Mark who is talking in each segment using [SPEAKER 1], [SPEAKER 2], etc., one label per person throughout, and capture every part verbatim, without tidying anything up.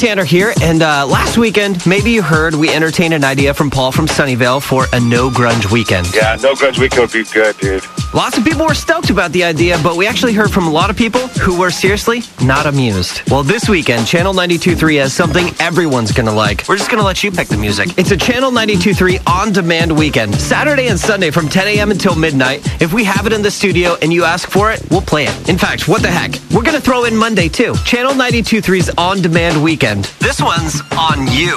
[SPEAKER 1] Tanner here, and uh, last weekend, maybe you heard, we entertained an idea from Paul from Sunnyvale for a no grunge weekend.
[SPEAKER 2] Yeah, no grunge weekend would be good, dude.
[SPEAKER 1] Lots of people were stoked about the idea, but we actually heard from a lot of people who were seriously not amused. Well, this weekend, Channel ninety-two point three has something everyone's gonna like. We're just gonna let you pick the music. It's a Channel ninety-two point three on-demand weekend, Saturday and Sunday from ten a.m. until midnight. If we have it in the studio and you ask for it, we'll play it. In fact, what the heck? We're gonna throw in Monday too. Channel ninety-two point three's on-demand weekend. This one's on you.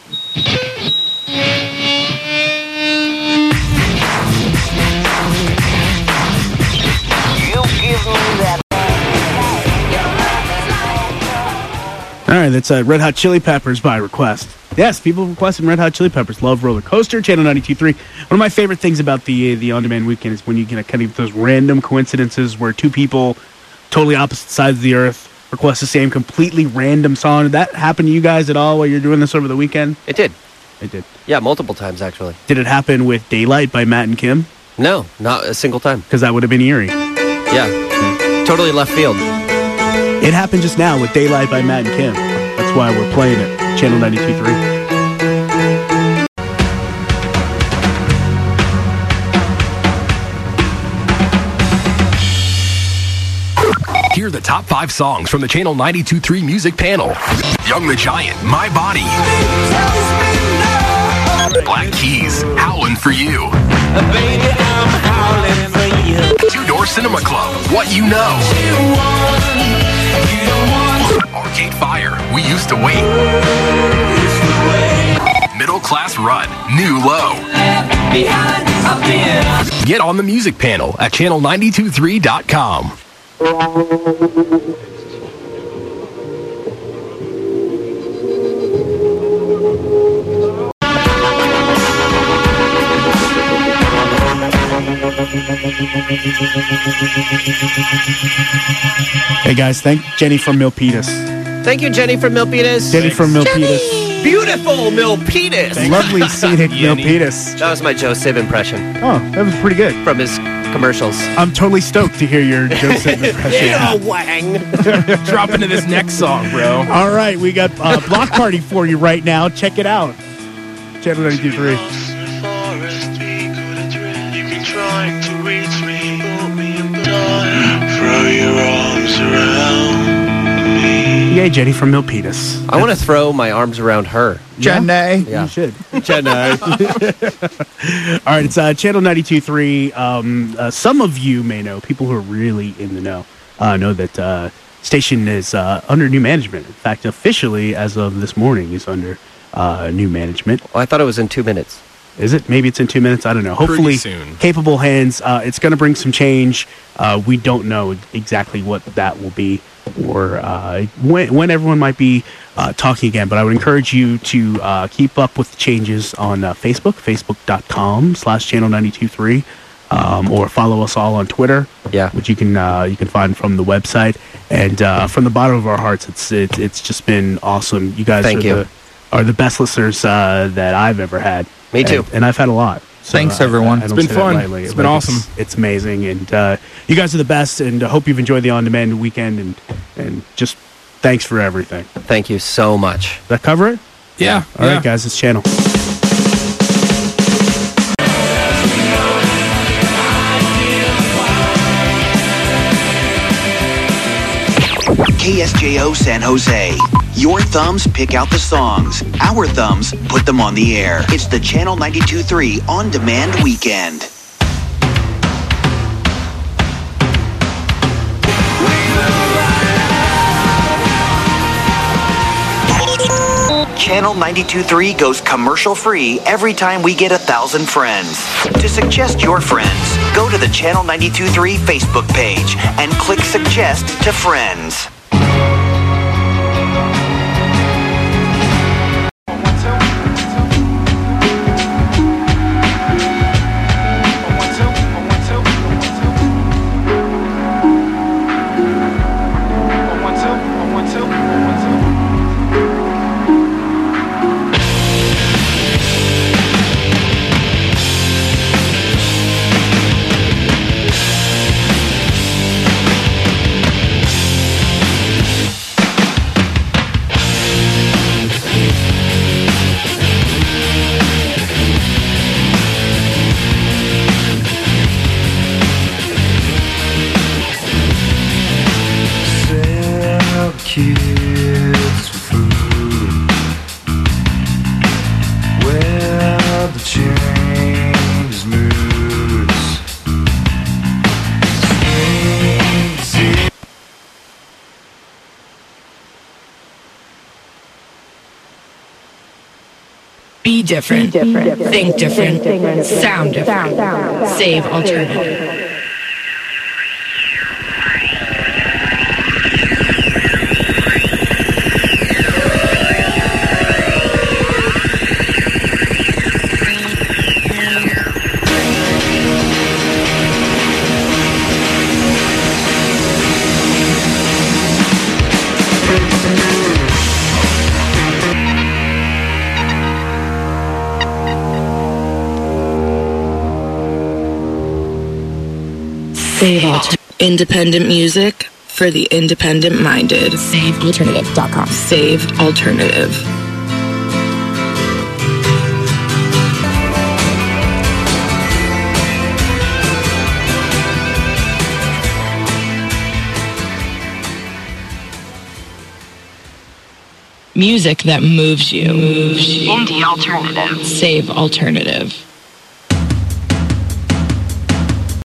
[SPEAKER 3] All right, that's uh, Red Hot Chili Peppers by request. Yes, people requested Red Hot Chili Peppers. Love Roller Coaster, Channel ninety-two point three. One of my favorite things about the the on-demand weekend is when you get kind of those random coincidences where two people, totally opposite sides of the earth, request the same completely random song. Did that happen to you guys at all while you're doing this over the weekend?
[SPEAKER 1] It did.
[SPEAKER 3] It did.
[SPEAKER 1] Yeah, multiple times actually.
[SPEAKER 3] Did it happen with Daylight by Matt and Kim?
[SPEAKER 1] No, not a single time.
[SPEAKER 3] Because that would have been eerie.
[SPEAKER 1] Yeah, yeah. Totally left field.
[SPEAKER 3] It happened just now with Daylight by Matt and Kim. That's why we're playing it. Channel ninety-two point three.
[SPEAKER 4] Here are the top five songs from the Channel ninety-two point three music panel. Young the Giant, My Body. Black Keys, Howlin' For You.
[SPEAKER 5] Baby, I'm howling for you.
[SPEAKER 4] Two Door Cinema Club, What You Know. Arcade Fire, We Used to Wait. Middle Class Run, New Low. Get on the music panel at channel nine two three dot com.
[SPEAKER 3] Hey guys, thank Jenny from Milpitas.
[SPEAKER 1] Thank you, Jenny from Milpitas.
[SPEAKER 3] Jenny from Milpitas.
[SPEAKER 1] Beautiful Milpitas.
[SPEAKER 3] Lovely scenic Milpitas.
[SPEAKER 1] That was my Joe Sib impression.
[SPEAKER 3] Oh, that was pretty good.
[SPEAKER 1] From his commercials.
[SPEAKER 3] I'm totally stoked to hear your Joe Sib impression.
[SPEAKER 1] Yeah, wang.
[SPEAKER 6] Drop into this next song, bro.
[SPEAKER 3] All right, we got a block party for you right now. Check it out. Channel ninety-two point three.
[SPEAKER 5] Throw your arms around me.
[SPEAKER 3] Yay, Jenny from Milpitas.
[SPEAKER 1] I want to throw my arms around her.
[SPEAKER 3] Jenny.
[SPEAKER 1] Yeah.
[SPEAKER 3] You should.
[SPEAKER 1] Jenny.
[SPEAKER 3] All right, it's uh, Channel ninety-two point three. Um, uh, some of you may know, people who are really in the know, uh, know that uh, station is uh, under new management. In fact, officially, as of this morning, is under uh, new management.
[SPEAKER 1] Well, I thought it was in two minutes.
[SPEAKER 3] Is it? Maybe it's in two minutes. I don't know. Hopefully,
[SPEAKER 6] soon.
[SPEAKER 3] Capable hands. Uh, it's going to bring some change. Uh, we don't know exactly what that will be or uh, when, when everyone might be uh, talking again. But I would encourage you to uh, keep up with the changes on uh, Facebook, facebook.com slash channel 923, um, or follow us all on Twitter,
[SPEAKER 1] yeah.
[SPEAKER 3] which you can uh, you can find from the website. And uh, from the bottom of our hearts, it's it, it's just been awesome. You guys
[SPEAKER 1] Thank
[SPEAKER 3] are,
[SPEAKER 1] you.
[SPEAKER 3] The, are the best listeners uh, that I've ever had.
[SPEAKER 1] Me too.
[SPEAKER 3] And, and I've had a lot. So,
[SPEAKER 6] Thanks,
[SPEAKER 3] uh,
[SPEAKER 6] everyone.
[SPEAKER 3] I
[SPEAKER 6] It's
[SPEAKER 3] don't
[SPEAKER 6] been
[SPEAKER 3] say that
[SPEAKER 6] fun.
[SPEAKER 3] lightly.
[SPEAKER 6] It's been
[SPEAKER 3] Like,
[SPEAKER 6] awesome.
[SPEAKER 3] It's, it's amazing. And uh, you guys are the best. And I hope you've enjoyed the on-demand weekend. And, and just thanks for everything.
[SPEAKER 1] Thank you so much.
[SPEAKER 3] Does that cover it?
[SPEAKER 6] Yeah.
[SPEAKER 3] All
[SPEAKER 6] yeah.
[SPEAKER 3] right, guys. It's Channel.
[SPEAKER 7] K S J O San Jose. Your thumbs pick out the songs. Our thumbs put them on the air. It's the Channel ninety-two point three on-demand weekend. Channel ninety-two point three goes commercial-free every time we get a thousand friends. To suggest your friends, go to the Channel ninety-two point three Facebook page and click Suggest to Friends.
[SPEAKER 8] Be different. Be different. Think different. Think different. Sound different. Sound. Save alternative. Save Alternative. Independent music for the independent minded. Save alternative dot com. Save Alternative. Music that moves you. Moves you. Indie Alternative. Save Alternative.